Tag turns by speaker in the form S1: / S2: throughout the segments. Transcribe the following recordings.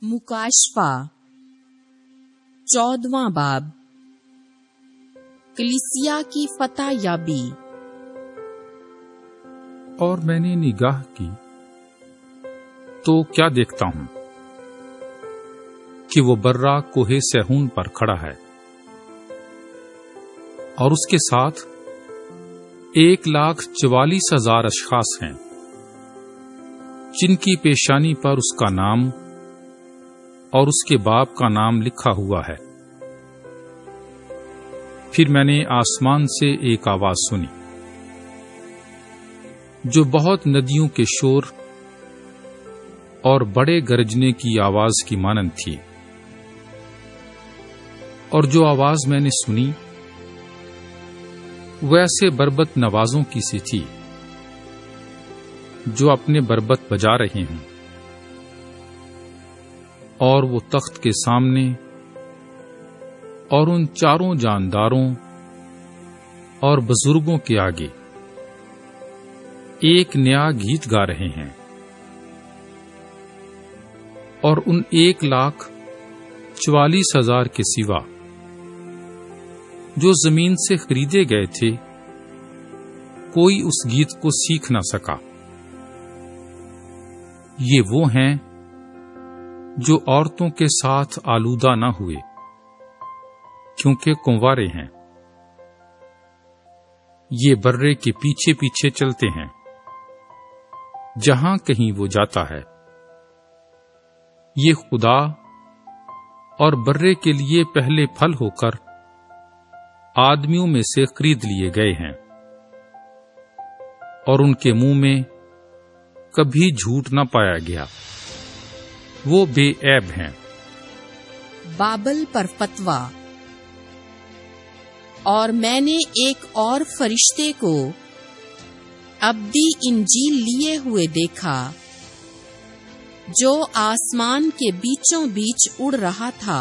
S1: मुकाशफा 14वां बाब। कलीसिया की फतह याबी।
S2: और मैंने निगाह की तो क्या देखता हूं कि वो बर्रा कोहे सहून पर खड़ा है और उसके साथ 1,44,000 अशखास हैं, जिनकी पेशानी पर उसका नाम और उसके बाप का नाम लिखा हुआ है। फिर मैंने आसमान से एक आवाज सुनी जो बहुत नदियों के शोर और बड़े गरजने की आवाज की मानंद थी, और जो आवाज मैंने सुनी वैसे बरबत नवाजों की सी थी जो अपने बरबत बजा रहे हैं, और वो तख्त के सामने और उन चारों जानदारों और बुजुर्गों के आगे एक नया गीत गा रहे हैं, और उन 1,44,000 के सिवा जो जमीन से खरीदे गए थे, कोई उस गीत को सीख न सका। ये वो हैं जो औरतों के साथ आलूदा न हुए, क्योंकि कुंवारे हैं। ये बर्रे के पीछे पीछे चलते हैं जहां कहीं वो जाता है। ये खुदा और बर्रे के लिए पहले फल होकर आदमियों में से खरीद लिए गए हैं, और उनके मुंह में कभी झूठ न पाया गया। वो बेऐब हैं।
S1: बाबल पर फतवा। और मैंने एक और फरिश्ते को अब्दी इंजील लिए हुए देखा, जो आसमान के बीचों बीच उड़ रहा था,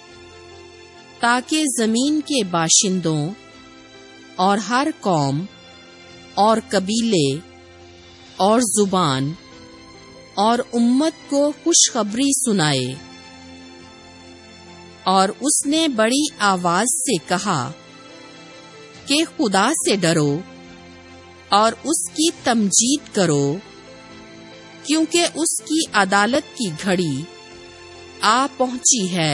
S1: ताकि जमीन के बाशिंदों और हर कौम और कबीले और जुबान और उम्मत को खुशखबरी सुनाए। और उसने बड़ी आवाज से कहा कि खुदा से डरो और उसकी तमजीद करो, क्योंकि उसकी अदालत की घड़ी आ पहुंची है।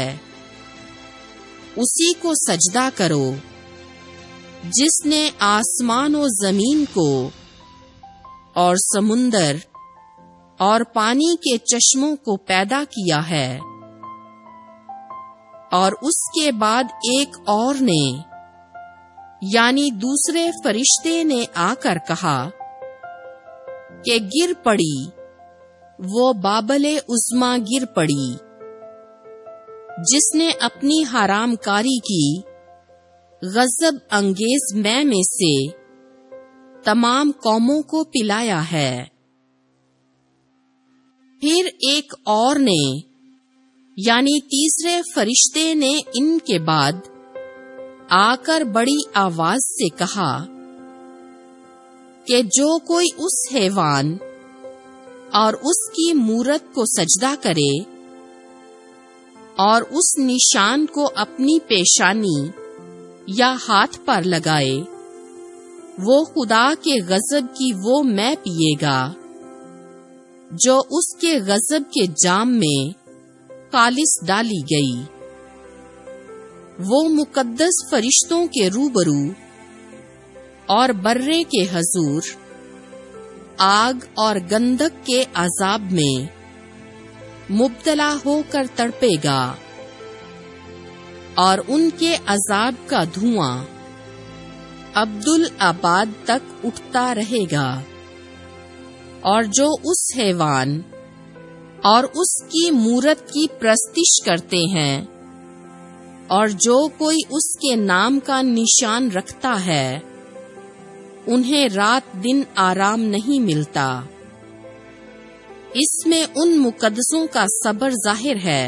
S1: उसी को सजदा करो जिसने आसमान और जमीन को और समुंदर और पानी के चश्मों को पैदा किया है। और उसके बाद एक और ने, यानी दूसरे फरिश्ते ने आकर कहा कि गिर पड़ी, वो बाबले उज़्मा गिर पड़ी, जिसने अपनी हरामकारी की गजब अंगेज मैं में से तमाम कौमों को पिलाया है। फिर एक और ने, यानी तीसरे फरिश्ते ने इनके बाद आकर बड़ी आवाज से कहा कि जो कोई उस हैवान और उसकी मूरत को सजदा करे और उस निशान को अपनी पेशानी या हाथ पर लगाए, वो खुदा के गजब की वो मैं पिएगा जो उसके गजब के जाम में खालिस डाली गई। वो मुकद्दस फरिश्तों के रूबरू और बर्रे के हजूर आग और गंधक के अजाब में मुब्तला होकर तड़पेगा, और उनके अजाब का धुआं अब्दुल आबाद तक उठता रहेगा। और जो उस हैवान और उसकी मूरत की प्रस्तिश करते हैं, और जो कोई उसके नाम का निशान रखता है, उन्हें रात दिन आराम नहीं मिलता। इसमें उन मुकद्दसों का सब्र जाहिर है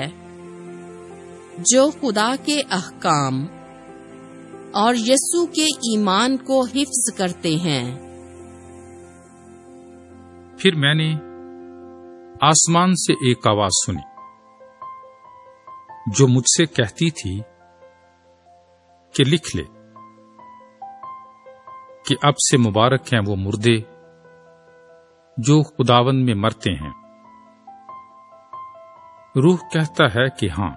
S1: जो खुदा के अहकाम और यीशु के ईमान को हिफ्ज करते हैं।
S2: फिर मैंने आसमान से एक आवाज सुनी جو مجھ سے کہتی تھی کہ لکھ لے کہ اب سے مبارک ہیں وہ مردے جو خداوند میں مرتے ہیں۔ روح کہتا ہے کہ ہاں،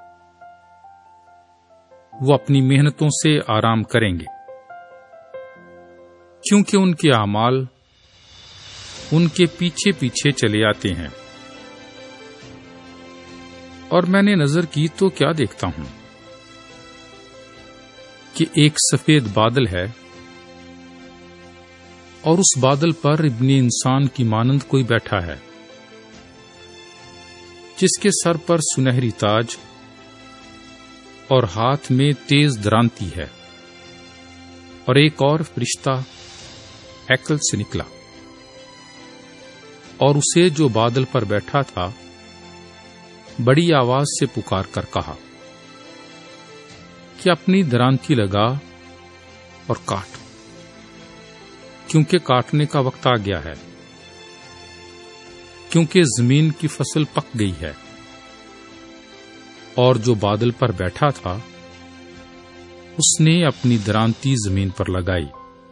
S2: وہ اپنی محنتوں سے آرام کریں گے، کیونکہ ان کے اعمال ان کے پیچھے پیچھے چلے آتے ہیں۔ اور میں نے نظر کی تو کیا دیکھتا ہوں کہ ایک سفید بادل ہے، اور اس بادل پر ابن انسان کی مانند کوئی بیٹھا ہے، جس کے سر پر سنہری تاج اور ہاتھ میں تیز درانتی ہے۔ اور ایک اور فرشتہ ہیکل سے نکلا، اور اسے جو بادل پر بیٹھا تھا بڑی آواز سے پکار کر کہا کہ اپنی درانتی لگا اور کاٹ، کیونکہ کاٹنے کا وقت آ گیا ہے، کیونکہ زمین کی فصل پک گئی ہے۔ اور جو بادل پر بیٹھا تھا اس نے اپنی درانتی زمین پر لگائی،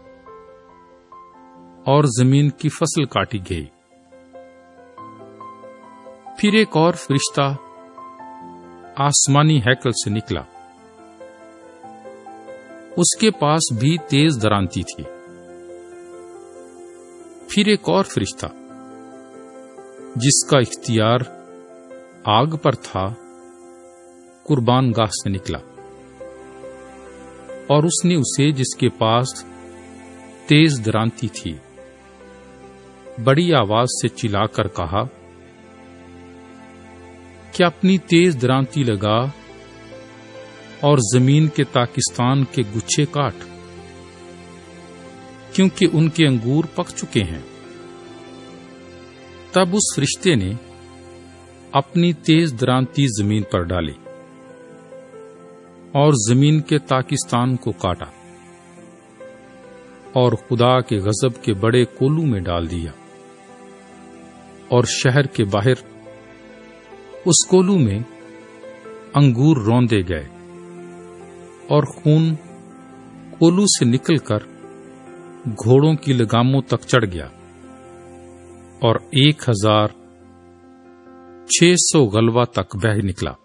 S2: اور زمین کی فصل کاٹی گئی۔ پھر ایک اور فرشتہ آسمانی ہیکل سے نکلا، اس کے پاس بھی تیز درانتی تھی۔ پھر ایک اور فرشتہ جس کا اختیار آگ پر تھا قربان گاہ سے نکلا، اور اس نے اسے جس کے پاس تیز درانتی تھی بڑی آواز سے چلا کر کہا کہ اپنی تیز درانتی لگا اور زمین کے پاکستان کے گچھے کاٹ، کیونکہ ان کے انگور پک چکے ہیں۔ تب اس فرشتے نے اپنی تیز درانتی زمین پر ڈالی اور زمین کے پاکستان کو کاٹا، اور خدا کے غضب کے بڑے کولو میں ڈال دیا، اور شہر کے باہر اس کولو میں انگور روندے گئے، اور خون کولو سے نکل کر گھوڑوں کی لگاموں تک چڑھ گیا، اور 1600 غلبہ تک بہہ نکلا۔